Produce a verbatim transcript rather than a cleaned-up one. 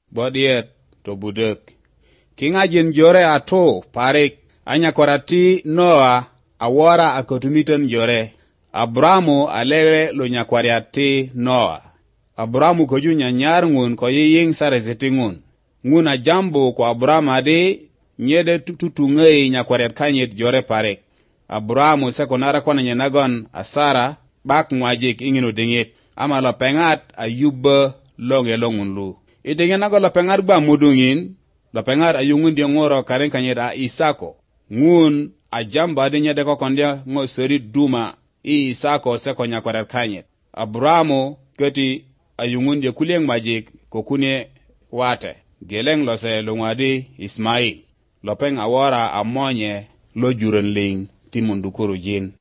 bodiet to budek. Kingajin jore ato parik anya korati Noa awara akotumiten jore. Abramu alewe lo nyakwariati Noa. Abramu koju nyanyar ngun ko yiying saresiti ngun. Ngun a jambo ko Abramu adi nyede tutungei nyakwariat kanyit jore parik. Abramu sekonara kwa nyenagon asara bak mwajik inginu dingit. Ama lo pengat ayubba longe longun lu. Itingi nago lo pengat ba mudungin. Lo pengat ayungun dia ngoro karen kanyit a Isako. Ngun a jamba adi nyede ko kondia ngo seri duma i Isako seko nyakwariat kanyit. Abramu keti ayungun dia kulieng majik kokune wate. Geleng lo se lungwadi Ismail. Lo peng awara amonye lo juren ling timundukuru jin.